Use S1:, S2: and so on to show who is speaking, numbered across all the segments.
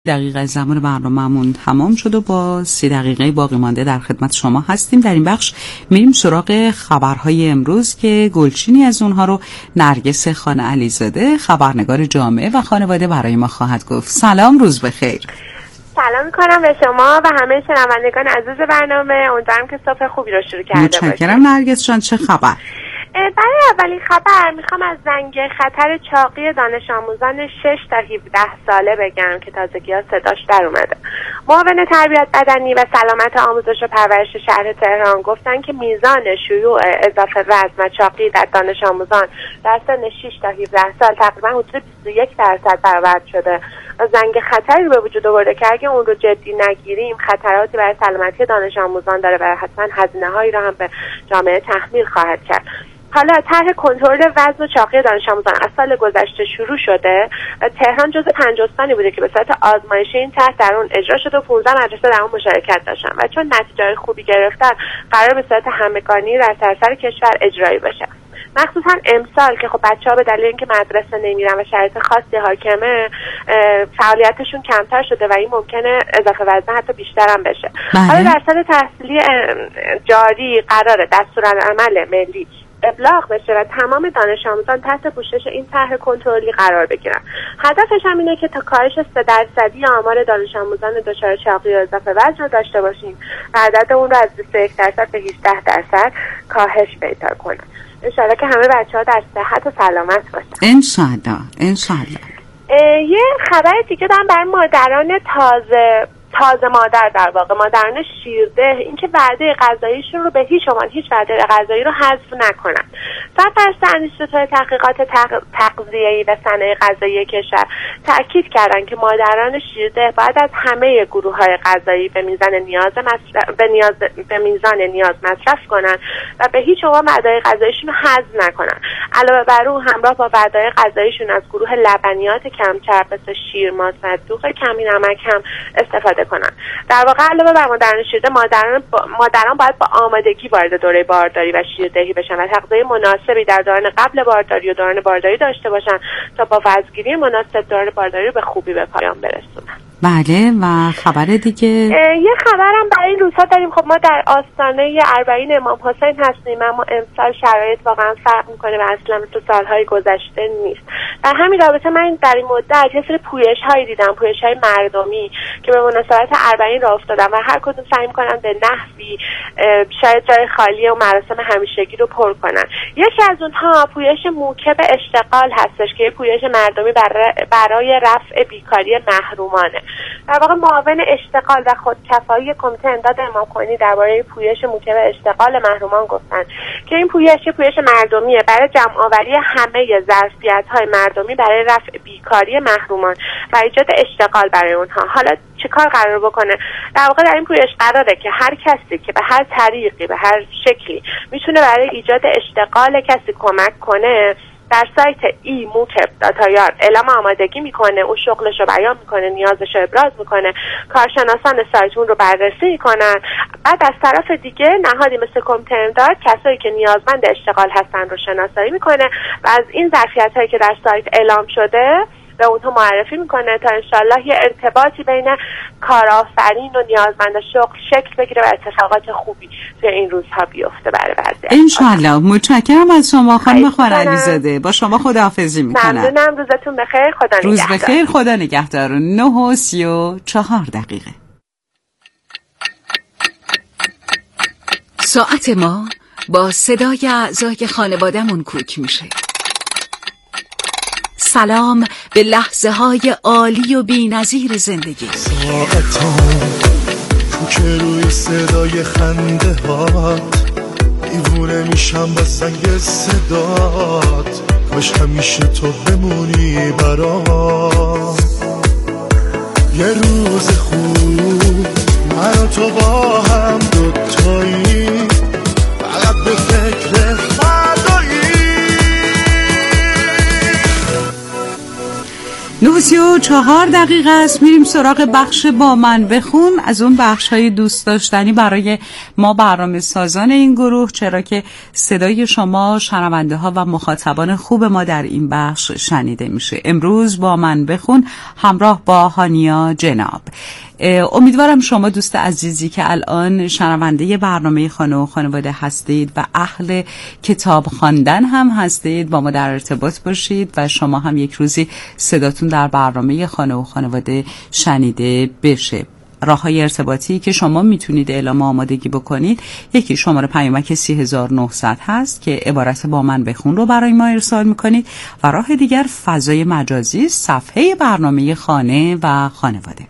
S1: دقیقه زمان برنامه‌مون تمام شد و با 3 دقیقه باقی مانده در خدمت شما هستیم. در این بخش میریم سراغ خبرهای امروز که گلچینی از اونها رو نرگس خان علیزاده، خبرنگار جامعه و خانواده، برای ما خواهد گفت. سلام، روز بخیر.
S2: سلام میکنم به شما و همه شنوندگان عزیز برنامه. امیدوارم که صبح خوبی رو شروع کرده باشید.
S1: متشکرم نرگس جان، چه خبر؟
S2: برای اولین خبر میخوام از زنگ خطر چاقی دانش آموزان 6 تا 17 ساله بگم که تازگی‌ها صداش در اومده. معاون تربیت بدنی و سلامت آموزش و پرورش شهر تهران گفتن که میزان شیوع اضافه وزن و چاقی در دانش آموزان در سن 6 تا 17 سال تقریبا حدود 21% برآورد شده. زنگ خطری رو به وجود آورده که اگه اون رو جدی نگیریم خطراتی برای سلامتی دانش آموزان داره و حتما هزینه‌هایی رو هم به جامعه تحمیل خواهد کرد. حالا طرح کنترل وزن و چاقی دانش آموزان از سال گذشته شروع شده و تهران جزو 5 استانی بوده که به صورت آزمایشی این طرح در اون اجرا شده و 15 مدرسه در اون مشارکت داشتن و چون نتیجه خوبی گرفتن قرار به صورت همگانی در سراسر کشور اجرایی بشه. مخصوصا امسال که خب بچه‌ها به دلیل اینکه مدرسه نمیرن و شرایط خاصی حاکمه فعالیتشون کمتر شده و این ممکنه اضافه وزن حتی بیشتر هم بشه. حالا در سال تحصیلی جاری قراره دستورالعمل ملی ابلاغ بشه و تمام دانش آموزان تحت پوشش این طرح کنترلی قرار بگیرن. هدفش هم اینه که تا کاهش 3% آمار دانش آموزان دچار چاقی و اضافه وزن رو داشته باشیم و عدد اون رو از 21% به 18% کاهش پیدا کنن. انشالله که همه بچه‌ها در صحت و سلامت باشن.
S1: انشالله.
S2: یه خبر دیگه دارم برای مادران تازه مادر، در واقع مادران شیرده، اینکه وعده غذاییشون رو به هیچ عنوان هیچ وعده غذایی رو حذف نکنن. صدر انستیتوی تحقیقات تغذیه‌ای و صنایع غذایی کشور تاکید کردن که مادران شیرده باید از همه گروه‌های غذایی به میزان نیاز مصرف کنن و به هیچ عنوان وعده غذاییشون رو حذف نکنن. علاوه بر اون همراه با وعده غذاییشون از گروه لبنیات کم چرب مثل شیر، ماست و دوغ کمی نمک هم استفاده کنن. در واقع علاوه بر مادران شیرده، مادران باید با آمادگی وارد دوره بارداری و شیردهی بشن و تغذیه مناسبی در دوران قبل بارداری و دوران بارداری داشته باشن تا با وزنگیری مناسب دوران بارداری رو به خوبی به پایان برسونن.
S1: بله، و خبر دیگه
S2: یه خبرم برای این روزها داریم. خب ما در آستانه 40 امام حسین هستیم، اما امسال شرایط واقعا فرق میکنه و اصلا مثل سالهای گذشته نیست. در همین رابطه من در این مدت یه سری پویش‌هایی دیدم، پویش‌های مردمی که به مناسبت 40 راه افتادن و هر کدوم سعی میکنن به نحوی شاید جای خالی و مراسم همیشگی رو پر کنن. یکی از اونها پویش موکب اشتغال هستش که یه پویش مردمی برای رفع بیکاری محرومانه. در واقع معاون اشتغال و خودکفایی کمیته امداد امامخمینی درباره پویش موکب اشتغال محرومان گفتن که این پویش مردمیه برای جمع آوری همه ظرفیت‌های مردمی برای رفع بیکاری محرومان و ایجاد اشتغال برای اونها. حالا چه کار قرار بکنه؟ در واقع در این پویش قراره که هر کسی که به هر طریقی به هر شکلی میتونه برای ایجاد اشتغال کسی کمک کنه در سایت موکب.ir اعلام آمادگی میکنه، اون شغلش رو بیان میکنه، نیازش رو ابراز میکنه، کارشناسان سایت اون رو بررسی میکنن. بعد از طرف دیگه نهادی مثل کمیته امداد کسایی که نیازمند اشتغال هستن رو شناسایی میکنه و از این ظرفیت‌هایی که در سایت اعلام شده به اونها معرفی میکنه تا انشالله یه ارتباطی بین کارآفرین و نیازمند شغل شکل بگیره و اتفاقات خوبی توی این روزها بیفته برای بعضی.
S1: انشالله. متشکرم از شما خانم خان علیزاده. با شما خداحافظی میکنم.
S2: ممنونم. روزتون بخیر. خدا نگهدار.
S1: روز بخیر. خدا نگهدار. 9:34.
S3: ساعت ما با صدای اعضای خانواده‌مون کوک میشه. سلام به لحظه های عالی و بی‌نظیر زندگی.
S4: ساعتم کوچه روی صدای خنده هات، دیوونه میشم با سنگ صدات، کاش همیشه تو بمونی برام. یه روز خوب من و تو با هم دوتایی، فقط به فکر فردایی.
S1: 9:34 است. میریم سراغ بخش با من بخون، از اون بخش‌های دوست داشتنی برای ما برنامه سازان این گروه، چرا که صدای شما شنونده ها و مخاطبان خوب ما در این بخش شنیده میشه. امروز با من بخون همراه با هانیا جناب. امیدوارم شما دوست عزیزی که الان شنونده برنامه خانه و خانواده هستید و اهل کتاب خواندن هم هستید با ما در ارتباط باشید و شما هم یک روزی صداتون در برنامه خانه و خانواده شنیده بشه. راه‌های ارتباطی که شما میتونید اعلام آمادگی بکنید، یکی شماره پیامک 3900 هست که عبارت با من بخون رو برای ما ارسال میکنید و راه دیگر فضای مجازی صفحه برنامه خانه و خانواده.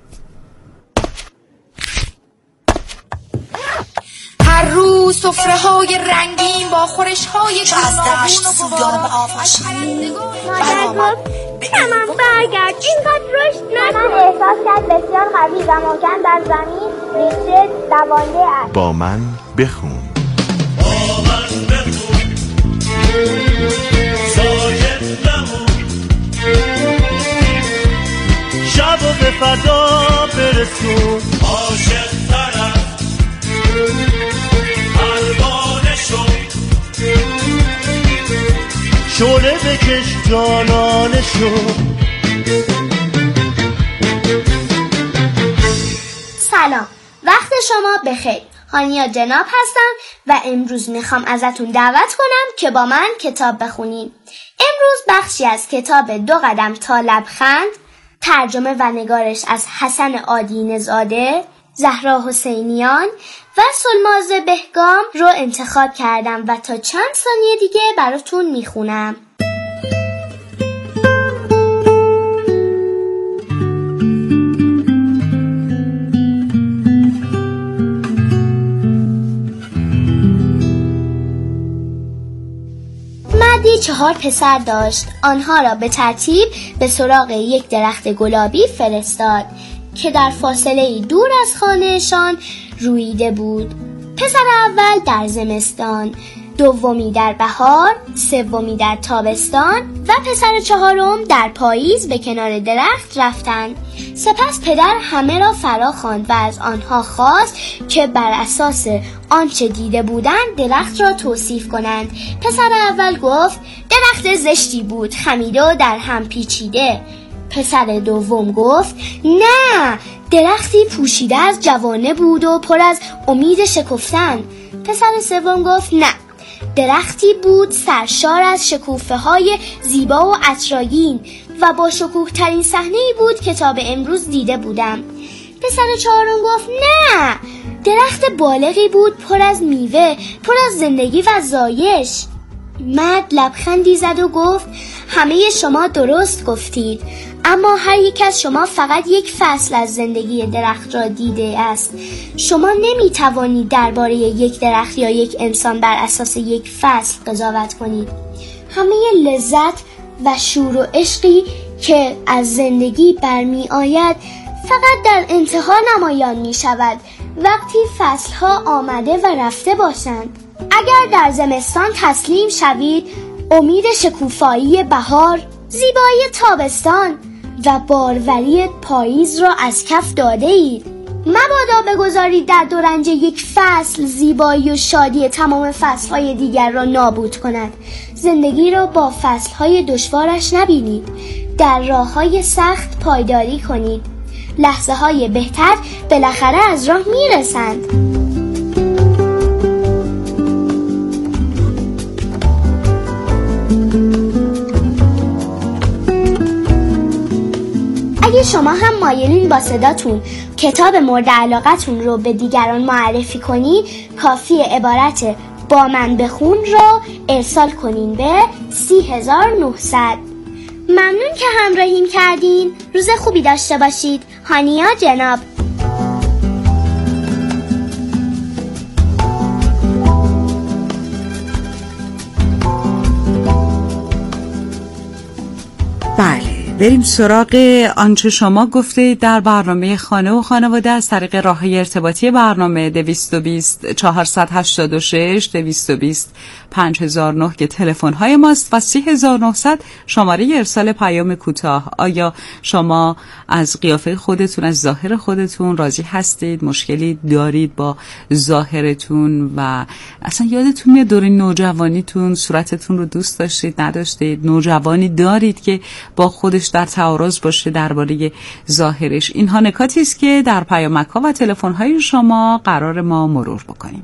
S5: هر روز سفره‌های رنگین با خورش‌های گوناگون و سویان آفشین.
S6: مادر گفت تمام برگرد، اینقدر رشد نکن. احساس کرد بسیار قوی و محکم در زمین ریشه دوانده است.
S7: با من بخون.
S4: با من بخون، ساکت نمون، شب و به فضا برسون، عاشق طرف پروانه شد، شعله بکش جانانه شد.
S6: سلام، وقت شما بخیر. هانیا جناب هستم و امروز میخوام ازتون دعوت کنم که با من کتاب بخونین. امروز بخشی از کتاب 2 قدم تا لبخند، ترجمه و نگارش از حسن آدینه زاده، زهرا حسینیان و سلماز بهگام رو انتخاب کردم و تا چند ثانیه دیگه براتون میخونم. مردی 4 پسر داشت. آنها را به ترتیب به سراغ یک درخت گلابی فرستاد که در فاصله دور از خانهشان رویده بود. پسر اول در زمستان، دومی در بهار، سومی در تابستان و پسر 4م در پاییز به کنار درخت رفتند. سپس پدر همه را فرا خواند و از آنها خواست که بر اساس آنچه دیده بودند درخت را توصیف کنند. پسر اول گفت درخت زشتی بود، خمیده و در هم پیچیده. پسر دوم گفت نه، درختی پوشیده از جوانه بود و پر از امید شکفتن. پسر سوم گفت نه، درختی بود سرشار از شکوفه های زیبا و عطرآگین و با شکوه ترین صحنه‌ای بود که تا به امروز دیده بودم. پسر چهارم گفت نه، درخت بالغی بود پر از میوه، پر از زندگی و زایش. مرد لبخندی زد و گفت همه شما درست گفتید، اما هر یک از شما فقط یک فصل از زندگی درخت را دیده است. شما نمیتوانید درباره یک درخت یا یک انسان بر اساس یک فصل قضاوت کنید. همه لذت و شور و عشقی که از زندگی برمی آید فقط در انتها نمایان می شود وقتی فصلها آمده و رفته باشند. اگر در زمستان تسلیم شوید، امید شکوفایی بهار، زیبایی تابستان و باروری پاییز را از کف داده اید. مبادا بگذارید در دورنج یک فصل زیبایی و شادی تمام فصلهای دیگر را نابود کند. زندگی را با فصلهای دشوارش نبینید. در راههای سخت پایداری کنید. لحظه های بهتر بالاخره از راه میرسند. اگه شما هم مایلین با صداتون کتاب مورد علاقتون رو به دیگران معرفی کنین، کافیه عبارت با من بخون رو ارسال کنین به 30900. ممنون که همراهیم کردین. روز خوبی داشته باشید. هانیا جناب.
S1: بله، بریم سراغ آنچه شما گفته در برنامه خانه و خانواده از طریق راه‌های ارتباطی برنامه 220 486 220 5009 که تلفن‌های ماست و 3900 شماره ارسال پیام کوتاه. آیا شما از قیافه خودتون، از ظاهر خودتون راضی هستید؟ مشکلی دارید با ظاهرتون؟ و اصلا یادتون میاد دوره نوجوانیتون صورتتون رو دوست داشتید، نداشتید؟ نوجوانی دارید که با خودش در تعارض باشه درباره ظاهرش؟ اینها نکاتی است که در پیامک‌ها و تلفن‌های شما قرار ما مرور بکنیم.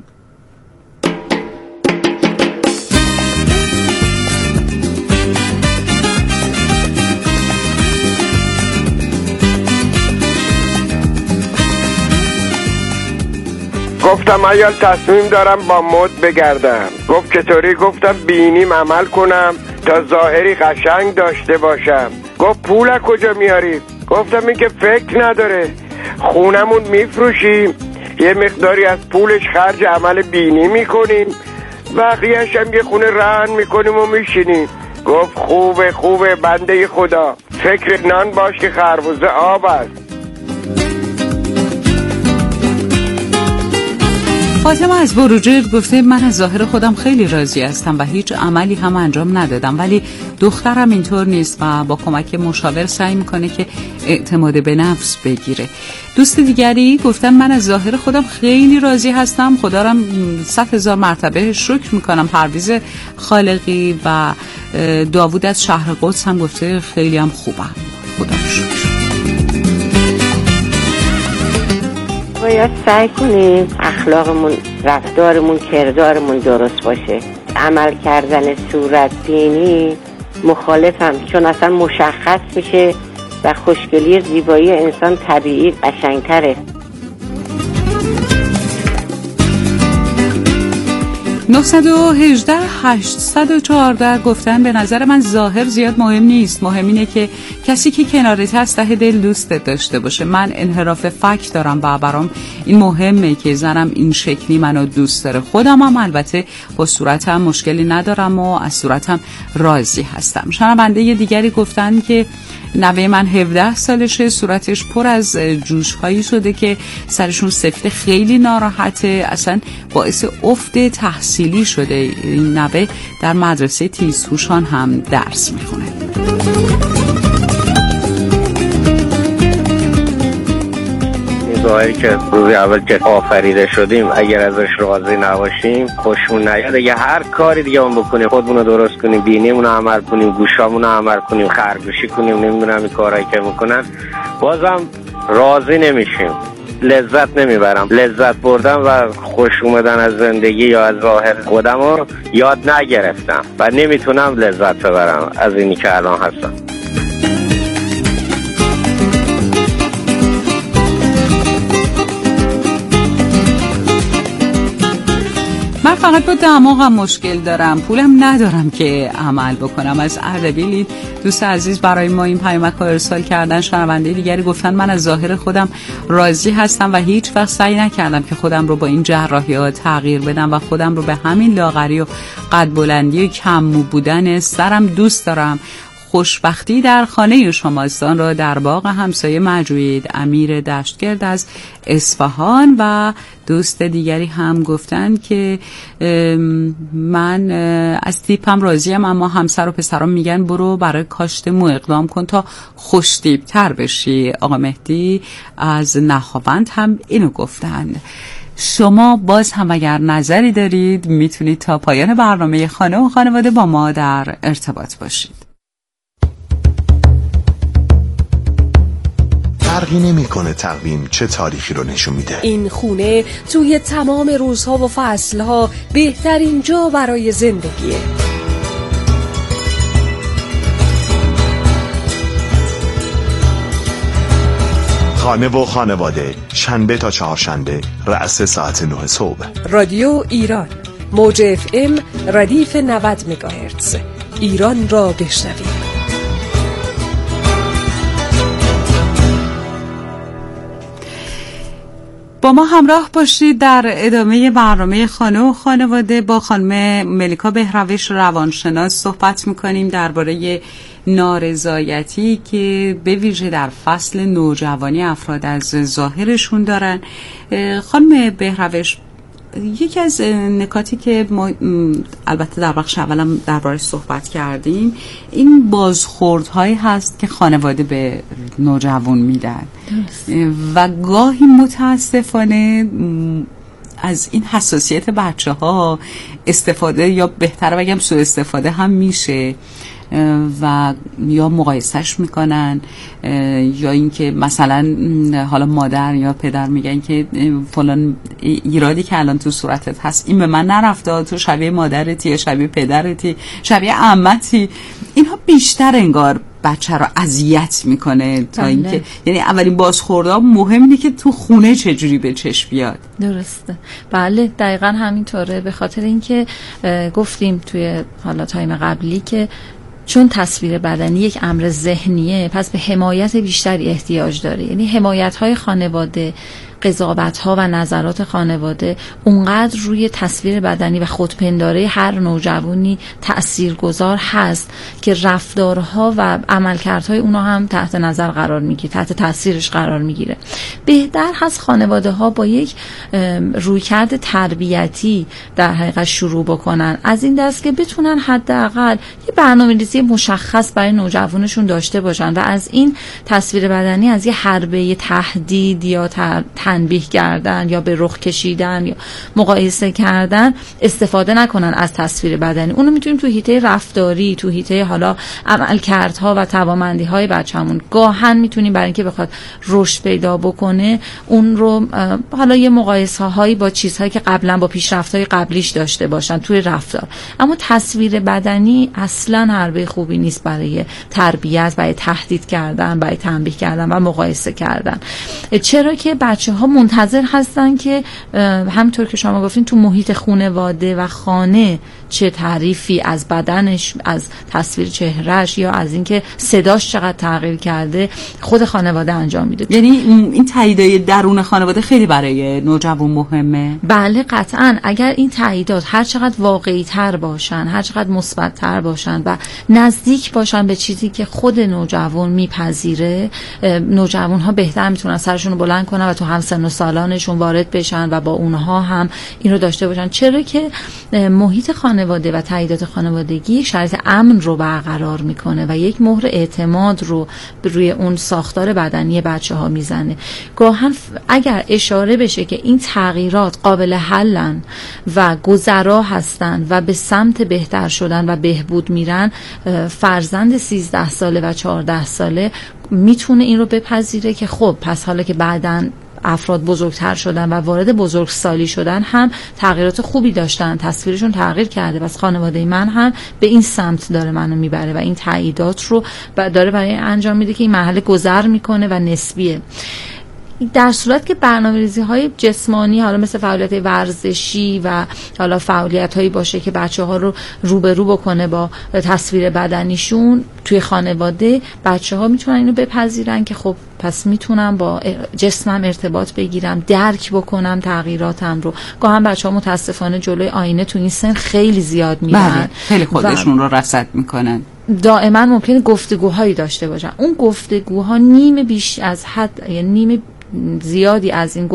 S7: گفتم ایال تصمیم دارم با مد بگردم. گفت چطوری؟ گفتم بینیم عمل کنم تا ظاهری قشنگ داشته باشم. گفت پول از کجا میاری؟ گفتم این که فکر نداره، خونمون میفروشیم، یه مقداری از پولش خرج عمل بینی میکنیم، بقیه‌اش هم یه خونه رهن میکنیم و میشینیم. گفت خوبه بنده خدا، فکر نان باش که خربوزه آب است.
S1: فاطمه از بروجرد گفته من از ظاهر خودم خیلی راضی هستم و هیچ عملی هم انجام ندادم، ولی دخترم اینطور نیست و با کمک مشاور سعی میکنه که اعتماد به نفس بگیره. دوست دیگری گفتن من از ظاهر خودم خیلی راضی هستم، خدا را 100,000 مرتبه شکر میکنم. پرویز خالقی و داوود از شهر قدس هم گفته خیلی هم خوبم، خدا را شکر.
S8: باید سعی کنیم اخلاقمون، رفتارمون، کردارمون درست باشه. عمل کردن صورت بینی مخالفم، چون اصلا مشخص میشه و خوشگلی زیبایی انسان طبیعی قشنگتره.
S1: 918 814 گفتن به نظر من ظاهر زیاد مهم نیست، مهم اینه که کسی که کنارت هست ته دل دوستت داشته باشه. من انحراف فک دارم و برام این مهمه که زنم این شکلی منو دوست داره. خودم هم البته با صورتم مشکلی ندارم و از صورتم راضی هستم. شنونده دیگری گفتن که نوه من 17 سالشه، صورتش پر از جوش‌هایی شده که سرشون سفته، خیلی ناراحته، اصلا باعث افت تحصیلی شده. این نوه در مدرسه تیزهوشان هم درس میخونه.
S7: ظاهری که روز اول که آفریده شدیم اگر ازش راضی نباشیم، خوشمون نیاد، اگه هر کاری دیگه اون بکنیم، خودمون رو درست کنیم، بینیمون رو عمل کنیم، گوشامون رو عمل کنیم، خرگوشی کنیم، نمیدونم این کارهایی که میکنن، بازم راضی نمیشیم، لذت نمیبرم. لذت بردم و خوش اومدن از زندگی یا از ظاهر خودم رو یاد نگرفتم و نمیتونم لذت ببرم از اینی که الان هستم.
S1: من فقط با دماغم مشکل دارم، پولم ندارم که عمل بکنم. از اردبیل دوست عزیز برای ما این پیامک رو ارسال کردن. شنونده دیگری گفتن من از ظاهر خودم راضی هستم و هیچ وقت سعی نکردم که خودم رو با این جراحی‌ها تغییر بدم و خودم رو به همین لاغری و قد بلندی و کم مو بودن سرم دوست دارم. خوشبختی در خانه شماستان را در باغ همسایه مجوید. امیر دشتگرد از اصفهان و دوست دیگری هم گفتن که من از تیپم راضیم، اما همسر و پسرام میگن برو برای کاشت مو اقدام کن تا خوش تیپ‌تر بشی. آقا مهدی از نخاوند هم اینو گفتن. شما باز هم اگر نظری دارید میتونید تا پایان برنامه خانه و خانواده با ما در ارتباط باشید.
S9: فرقی نمی‌کنه تقویم چه تاریخی رو نشون میده.
S10: این خونه توی تمام روزها و فصلها بهترین جا برای زندگیه.
S9: خانه و خانواده، شنبه تا چهارشنبه رأس ساعت 9 صبح.
S10: رادیو ایران، موج FM ردیف 90 مگاهرتز. ایران را بشنوید.
S1: با ما همراه باشید در ادامه برنامه خانه و خانواده. با خانم ملیکا بهروش روانشناس صحبت میکنیم درباره نارضایتی که به ویژه در فصل نوجوانی افراد از ظاهرشون دارن. خانم بهروش، یکی از نکاتی که ما البته در بخش اولم دربارش صحبت کردیم این بازخوردهایی هست که خانواده به نوجوان میدن و گاهی متاسفانه از این حساسیت بچه ها استفاده یا بهتر بگم سوء استفاده هم میشه و یا مقایسهش میکنن یا اینکه مثلا حالا مادر یا پدر میگن که فلان ایرادی که الان تو صورتت هست این به من نرفته، تو شبیه مادرتی یا شبیه پدرتی، شبیه عمتی. اینها بیشتر انگار بچه رو اذیت میکنه تا اینکه یعنی اولین بازخوردها مهم اینه که تو خونه چجوری به چشم بیاد.
S11: درسته، بله دقیقاً همینطوره. به خاطر اینکه گفتیم توی حالا تایم قبلی که چون تصویر بدنی یک امر ذهنیه پس به حمایت بیشتری احتیاج داره. یعنی حمایت‌های خانواده، قضاوت‌ها و نظرات خانواده اونقدر روی تصویر بدنی و خودپنداری هر نوجوانی تأثیرگذار هست که رفتارها و عملکردهای اونا هم تحت نظر قرار میگیره، تحت تأثیرش قرار میگیره. بهتر هست خانواده‌ها با یک رویکرد تربیتی در حقیقت شروع بکنن، از این دست که بتونن حداقل یه برنامه‌ریزی مشخص برای نوجوانشون داشته باشن و از این تصویر بدنی از یه حربه تهدید یا تنبیه کردن یا به رخ کشیدن یا مقایسه کردن استفاده نکنن از تصویر بدنی. اونو میتونیم تو حیطه رفتاری، تو حیطه حالا عملکردها و توانمندی‌های بچه‌مون گاهن میتونیم برای اینکه بخواد رشد پیدا بکنه اون رو حالا یه مقایسه‌هایی با چیزهایی که قبلا با پیشرفت‌های قبلیش داشته باشن توی رفتار. اما تصویر بدنی اصلاً حربه خوبی نیست برای تربیت، برای تهدید کردن، برای تنبیه کردن و مقایسه کردن. چرا که بچه‌ها منتظر هستن که همونطور که شما گفتین تو محیط خانواده و خانه چه تعریفی از بدنش، از تصویر چهرهش یا از اینکه صداش چقدر تغییر کرده خود خانواده انجام میده.
S1: یعنی این تاییدات درون خانواده خیلی برای نوجوان مهمه.
S11: بله قطعاً. اگر این تاییدات هر چقدر واقعی تر باشن، هر چقدر مثبت تر باشن و نزدیک باشن به چیزی که خود نوجوان میپذیره، نوجوان ها بهتر میتونن سرشون رو بلند کنن و تو همسن و سالانشون وارد بشن و با اونها هم این رو داشته باشن. چرا که محیط خانواده و تاییدات خانوادگی شرایط امن رو برقرار میکنه و یک مهر اعتماد رو روی اون ساختار بدنی بچه‌ها میزنه. گاهن اگر اشاره بشه که این تغییرات قابل حلن و گذرا هستن و به سمت بهتر شدن و بهبود میرن، فرزند 13 ساله و 14 ساله میتونه این رو بپذیره که خب پس حالا که بعدن افراد بزرگتر شدن و وارد بزرگسالی شدن هم تغییرات خوبی داشتن، تصویرشون تغییر کرده، پس خانواده من هم به این سمت داره منو میبره و این تاییدات رو داره برای انجام میده که این مرحله گذر میکنه و نسبیه. در صورت که برنامه‌ریزی‌های جسمانی حالا مثل فعالیت ورزشی و حالا فعالیت‌هایی باشه که بچه‌ها رو روبرو بکنه با تصویر بدنیشون توی خانواده، بچه‌ها میتونن اینو بپذیرن که خب پس میتونم با جسمم ارتباط بگیرم، درک بکنم تغییراتم رو. گاهی بچه‌ها متاسفانه جلوی آینه تو این سن خیلی زیاد میرن،
S1: بله خیلی خودشون رو رصد میکنن.
S11: دائما ممکنه گفتگوهایی داشته باشن، اون گفتگوها نیمه بیش از حد، یعنی نیمه زیادی از این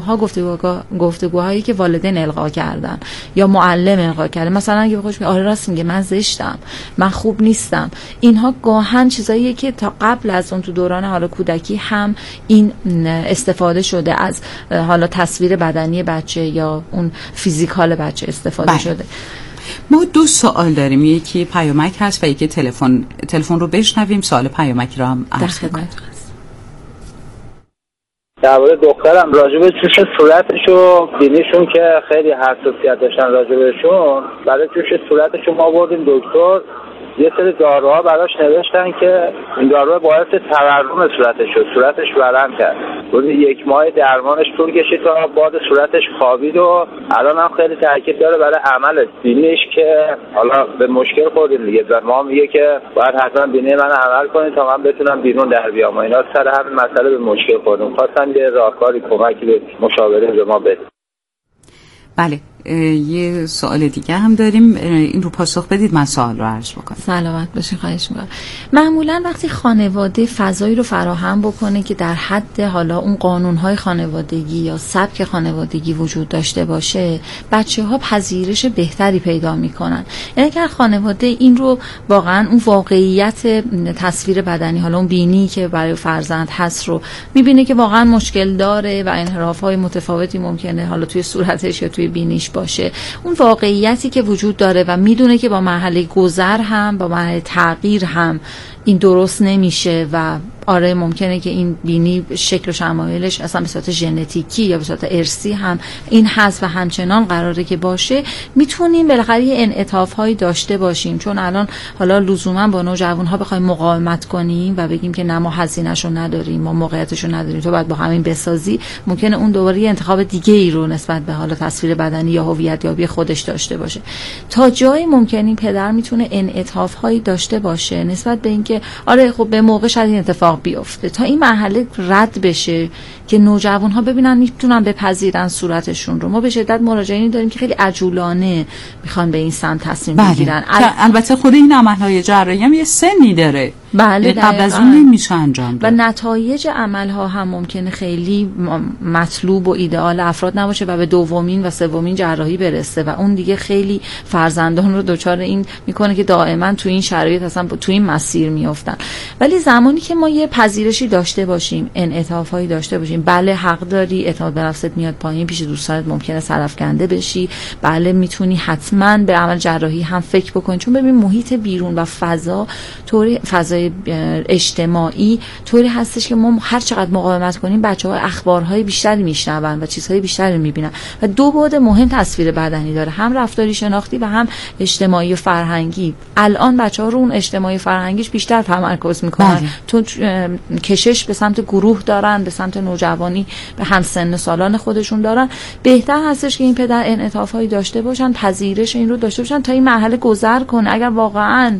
S11: گفتگوهایی که والدین القا کردن یا معلم القا کرده، مثلا اگه بخوش آره راست میگه من زشتم، من خوب نیستم، اینها گاهن چیزاییه که تا قبل از اون تو دوران حالا کودکی هم این استفاده شده از حالا تصویر بدنی بچه یا اون فیزیکال بچه استفاده شده.
S1: ما 2 سوال داریم، یکی پیامک هست و یکی تلفن رو بشنویم، سوال پیامک رو هم عرض کنیم.
S12: درباره دخترم راجع به جوش صورتش و بینیشون که خیلی حساسیت داشتن راجع بهشون، برای جوش صورتش ما بردیم دکتر، یه سری داروها براش نوشتن که این داروها باعث تورم صورتش شد، صورتش ورم کرد. روز 1 ماه درمانش طول کشید تا باد صورتش خوابید و الان هم خیلی تاکید داره برای عمل بینیش که حالا به مشکل خوردیم دیگه. ما میگه که باید حتما بینی من عمل کنید تا من بتونم بیرون در بیام. اینا سر همین مسئله به مشکل خوردم. خواستم یه راهکاری کمکی به مشاوره به ما بده.
S1: بله یه سوال دیگه هم داریم، این رو پاسخ بدید من سوال رو عرض بکنم.
S11: سلامت باشین، خواهش میکنم. معمولا وقتی خانواده فضایی رو فراهم بکنه که در حد حالا اون قانونهای خانوادگی یا سبک خانوادگی وجود داشته باشه، بچه‌ها پذیرش بهتری پیدا میکنن. یعنی اگر خانواده این رو واقعا اون واقعیت تصویر بدنی، حالا اون بینی که برای فرزند هست رو میبینه که واقعا مشکل داره و انحراف‌های متفاوتی ممکنه حالا توی صورتش یا توی بینیش باشه، اون واقعیتی که وجود داره و میدونه که با مرحله گذر هم با مرحله تغییر هم این درست نمیشه و آره ممکنه که این بینی شکل و شمایلش اصلا به صورت ژنتیکی یا به صورت ارثی هم این هست و همچنان قراره که باشه، میتونیم بالاخره یه انعطاف‌هایی داشته باشیم. چون الان حالا لزوما با نوجوان‌ها بخوایم مقاومت کنیم و بگیم که نه ما هزینه‌شو نداریم، ما موقعیتشو نداریم، تو باید با همین بسازی، ممکنه اون دوباره یه انتخاب دیگه‌ای رو نسبت به حالا تصویر بدنی یا هویت یابی خودش داشته باشه. تا جایی ممکنه این پدر میتونه انعطاف‌هایی داشته باشه نسبت به اینکه آره خب به موقع شاید این اتفاق بیفته، تا این مرحله رد بشه که نوجوان‌ها ببینن میتونن بپذیرن صورتشون رو. ما به شدت مراجعینی داریم که خیلی عجولانه میخوان به این سمت تصمیم بگیرن.
S1: البته خود این عمل‌های جراحی هم یه سنی داره.
S11: بله
S1: قبل از اون نمیشه انجام داد
S11: و نتایج عملها هم ممکنه خیلی مطلوب و ایدئال افراد نباشه و به دومین و سومین جراحی برسه و اون دیگه خیلی فرزندان رو دچار این میکنه که دائما تو این شرایط اصلا تو این مسیر میافتن. ولی زمانی که ما یه پذیرشی داشته باشیم، انعطافایی داشته باشیم، بله حق داری، اعتماد به نفست میاد پایین، پیش دوستانت ممکنه سرافکنده بشی، بله میتونی حتما به عمل جراحی هم فکر بکنی، چون ببین محیط بیرون و فضای اجتماعی طوری هستش که ما هر چقدر مقاومت کنیم بچه‌ها اخبارهای بیشتری میشنون و چیزهای بیشتری میبینن و دو بعد مهم تصویر بدنی داره، هم رفتاری شناختی و هم اجتماعی و فرهنگی. الان بچه‌ها رو اون اجتماعی فرهنگیش بیشتر تمرکز میکنن، تو کشش به سمت گروه دارن، به سمت نوجوانی به همسن سالان خودشون دارن. بهتر هستش که این پدر انعطافایی داشته باشن، پذیرش این رو داشته باشن تا این مرحله گذر کنه. اگر واقعا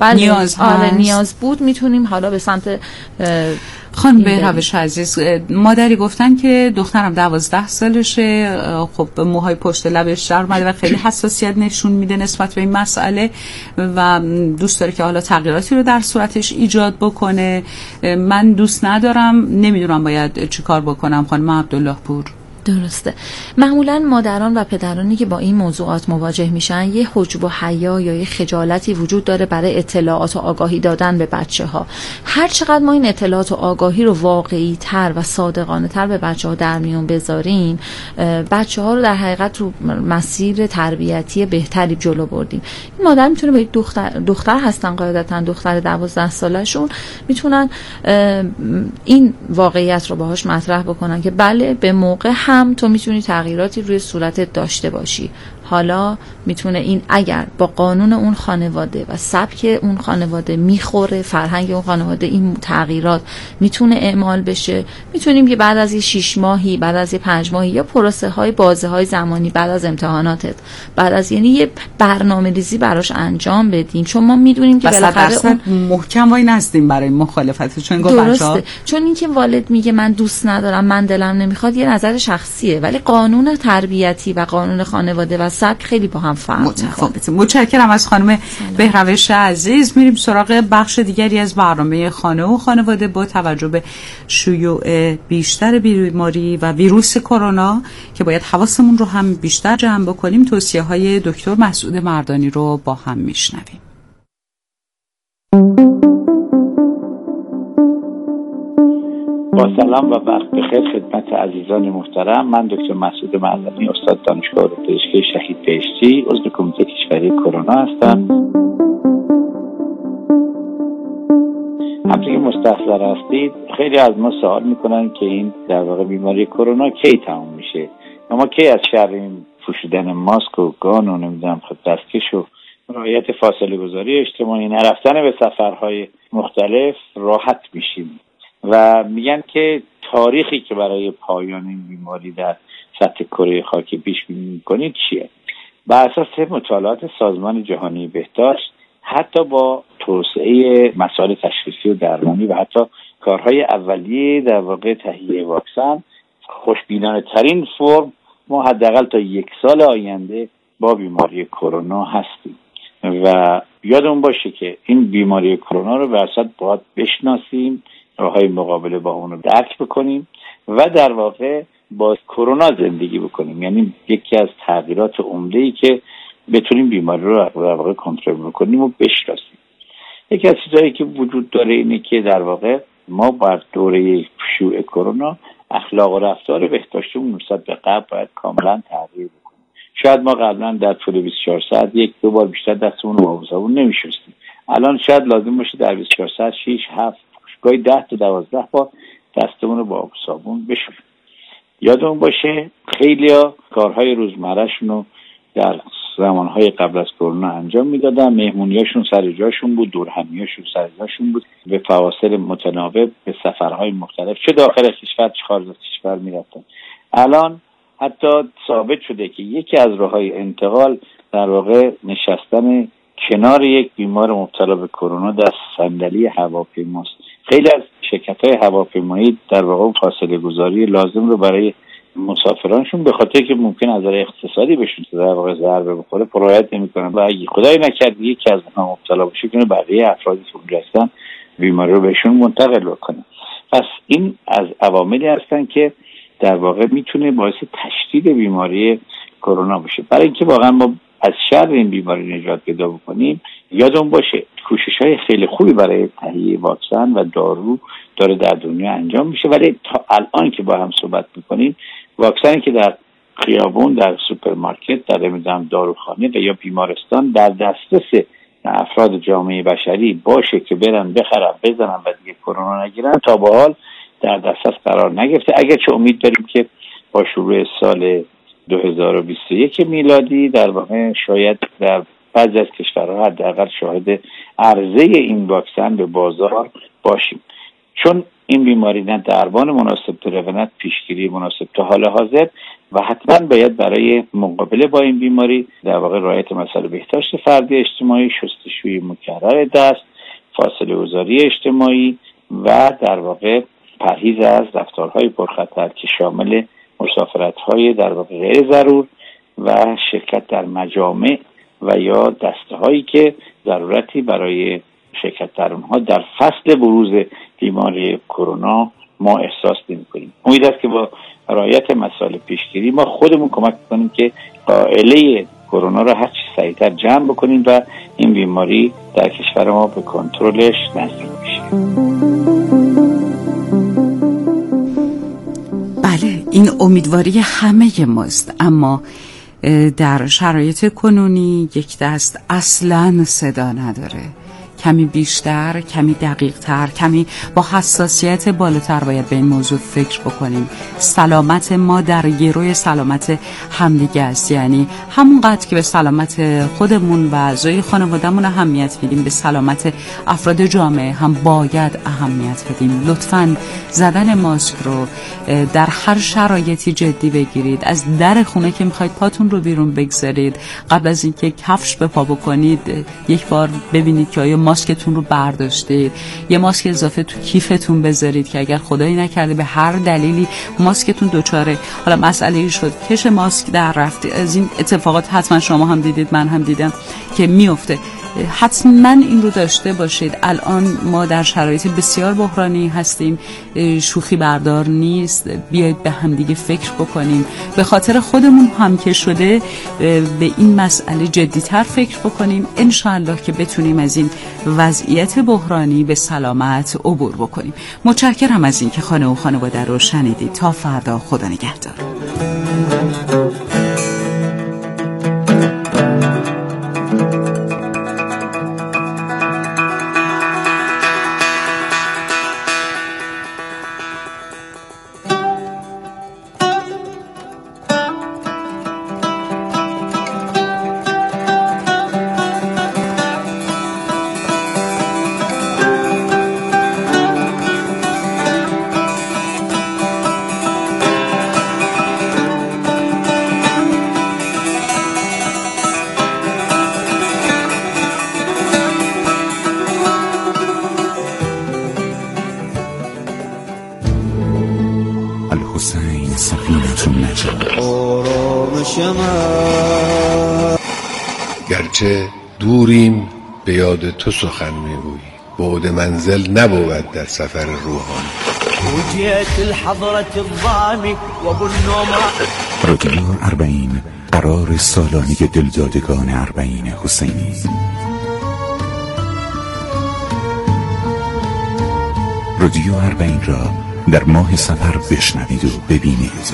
S11: نیاز بود میتونیم حالا به سمت
S1: خانم بهروش عزیز، مادری گفتن که دخترم 12 سالشه، خب موهای پشت لبش در اومده و خیلی حساسیت نشون میده نسبت به این مسئله و دوست داره که حالا تغییراتی رو در صورتش ایجاد بکنه. من دوست ندارم، نمیدونم باید چی کار بکنم. خانم عبدالله پور.
S11: درسته. معمولا مادران و پدرانی که با این موضوعات مواجه میشن یه حجب و حیا یا یه خجالتی وجود داره برای اطلاعات و آگاهی دادن به بچه‌ها. هر چقدر ما این اطلاعات و آگاهی رو واقعی تر و صادقانه تر به بچه‌ها در میون بذاریم، بچه‌ها رو در حقیقت تو مسیر تربیتی بهتری جلو بردیم. این مادر میتونه با یک دختر هستن، قاعدتاً دختر 12 سالشون، میتونن این واقعیت رو باهاش مطرح بکنن که بله به موقع هم تو میتونی تغییراتی روی صورتت داشته باشی. حالا میتونه این اگر با قانون اون خانواده و سبک اون خانواده میخوره، فرهنگ اون خانواده، این تغییرات میتونه اعمال بشه. میتونیم که بعد از یه 6 ماهی، بعد از یه 5 ماهی یا پروسه های بازه های زمانی بعد از امتحاناتت، بعد از یعنی یه برنامه ریزی براش انجام بدیم، چون ما میدونیم که بالاخره
S1: اون محکم وای نستیم برای مخالفت. چون
S11: درسته، چون اینکه والد میگه من دوست ندارم، من دلم نمیخواد، یه نظر شخصیه، ولی قانون تربیتی و قانون خانواده و سبک خیلی با هم فرق می‌کنه.
S1: متشکرم از خانم بهروش عزیز. میریم سراغ بخش دیگری از برنامه خانه و خانواده. با توجه به شیوع بیشتر بیماری و ویروس کرونا که باید حواسمون رو هم بیشتر جمع بکنیم، توصیه‌های دکتر مسعود مردانی رو با هم میشنویم.
S12: با سلام و وقت بخیر خدمت عزیزان محترم. من دکتر مسعود مردانی، استاد دانشگاه پزشکی شهید بهشتی، عضو کمیته کشوری کرونا هستم. همونطور که مستحضر هستید خیلی از ما سوال میکنن که این در واقع بیماری کرونا کی تموم میشه و ما کی از شر این پوشیدن ماسک و گان و نمیدونم خود دستکش و رعایت فاصله گذاری اجتماعی، نرفتن به سفرهای مختلف راحت میشیم. و میگن که تاریخی که برای پایان این بیماری در سطح کره خاکی پیش بینی می‌کنید چیه؟ بر اساس مطالعات سازمان جهانی بهداشت، حتی با توسعه مسائل تشخیصی و درمانی و حتی کارهای اولیه در واقع تهیه واکسن، خوشبینانه ترین فرم
S13: ما حداقل تا 1 سال آینده با بیماری کرونا هستیم و یادمون باشه که این بیماری کرونا رو وسط باید بشناسیم، راههای مقابله با اون رو درک بکنیم و در واقع با کرونا زندگی بکنیم. یعنی یکی از تغییرات عمده‌ای که بتونیم بیماری رو در واقع کنترل کنیم و بشناسیم. یکی از چیزایی که وجود داره اینه که در واقع ما بر دوره شیوع کرونا اخلاق و رفتار بهداشتیمون نسبت به قبل باید کاملا تغییر بکنیم. شاید ما قبلا در طول 24 ساعت 1-2 بار بیشتر دستمون رو با صابون نمی‌شستیم. الان شاید لازم باشه در 24 ساعت 6-7 گاهی 10 تا 12 بار دستمون رو با صابون بشوریم. یادمون باشه خیلیا کارهای روزمره‌شون رو در زمانهای قبل از کرونا انجام میدادن. مهمونیاشون سر جاشون بود، دورهمیاشون سر جاشون بود، به فواصل متناوب به سفرهای مختلف چه داخل کشور چه خارج از کشور میرفتن. الان حتی ثابت شده که یکی از راههای انتقال در واقع نشستن کنار یک بیمار مبتلا به کرونا در صندلی هواپیماست. خیلی از شرکت‌های هواپیمایی در واقع فاصله گذاری لازم رو برای مسافرانشون به خاطر که ممکن از نظر اقتصادی بهشون در واقع ضربه بخوره رعایت نمی‌کنن و اگه خدای نکرد یکی از اونها مبتلا بشه که بقیه افرادی که اونجا هستن بیماری رو بهشون منتقل بکنه. پس این از عواملی هستن که در واقع میتونه باعث تشدید بیماری کرونا بشه. برای اینکه واقعا ما از شر این بیماری نجات پیدا بکنیم یادمون باشه کوشش‌های خیلی خوبی برای تهیه واکسن و دارو داره در دنیا انجام میشه، ولی تا الان که با هم صحبت میکنیم واکسنی که در خیابون، در سوپرمارکت، در نمیدونم داروخانه و یا بیمارستان در دسترس افراد جامعه بشری باشه که برن بخرن بزنن و دیگه کرونا نگیرن تا به حال در دسترس قرار نگرفته. اگرچه امید داریم که با شروع سال 2021 میلادی در واقع شاید در بعضی از کشورها حداقل شاهد عرضه این واکسن به بازار باشیم، چون این بیماری نه درمان مناسب داره و نه پیشگیری مناسب تا حال حاضر و حتما باید برای مقابله با این بیماری در واقع رعایت مسائل بهداشت فردی اجتماعی، شستشوی مکرر دست، فاصله گذاری اجتماعی و در واقع پرهیز از رفتارهای پرخطر که شامل مسافرت‌های در واقع غیر ضرور و شرکت در مجامع و یا دسته‌هایی که ضرورتی برای شرکت در اونها در فصل بروز بیماری کرونا ما احساس نمی‌کنیم. امید است که با رعایت مسائل پیشگیری ما خودمون کمک کنیم که قائله کرونا را هر چه سریعتر جمع بکنیم و این بیماری در کشور ما به کنترلش نزدیک بشه.
S1: بله، این امیدواری همه ماست، اما در شرایط کنونی یک دست اصلاً صدا نداره. کمی بیشتر، کمی دقیق‌تر، کمی با حساسیت بالاتر باید به این موضوع فکر بکنیم. سلامت ما در گروی سلامت همدیگه است، یعنی همونقدر که به سلامت خودمون و اعضای خانواده‌مون اهمیت میدیم به سلامت افراد جامعه هم باید اهمیت بدیم. لطفاً زدن ماسک رو در هر شرایطی جدی بگیرید. از در خونه که میخواید پاتون رو بیرون بگذارید، قبل از اینکه کفش به پا بکنید یک بار ببینید که آیا ماسکتون رو برداشتید، یه ماسک اضافه تو کیفتون بذارید که اگر خدایی نکرده به هر دلیلی ماسکتون دچار حالا مسئله شد کش ماسک در رفت. از این اتفاقات حتما شما هم دیدید، من هم دیدم که میفته. حتما این رو داشته باشید. الان ما در شرایط بسیار بحرانی هستیم، شوخی بردار نیست. بیایید به همدیگه فکر بکنیم، به خاطر خودمون هم که شده به این مسئله جدی‌تر فکر بکنیم، انشاءالله که بتونیم از این وضعیت بحرانی به سلامت عبور بکنیم. متشکرم از این که خانه و خانواده رو شنیدید. تا فردا، خدا نگهدار.
S14: الحسین سفینة النجاة.
S15: گرچه دوریم به یاد تو سخن میگویی، بعد منزل نبود در سفر روحانی.
S14: رادیو اربعین، قرار سالانه دلدادگان اربعین حسینی. رادیو اربعین را در ماه سفر بشنوید و ببینید.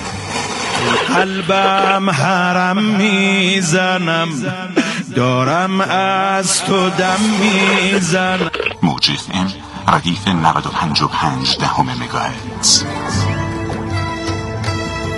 S4: قلبم حرم میزنم، دارم از تو دم میزنم.
S14: موج FM ردیف 95.5 مگاهرتز.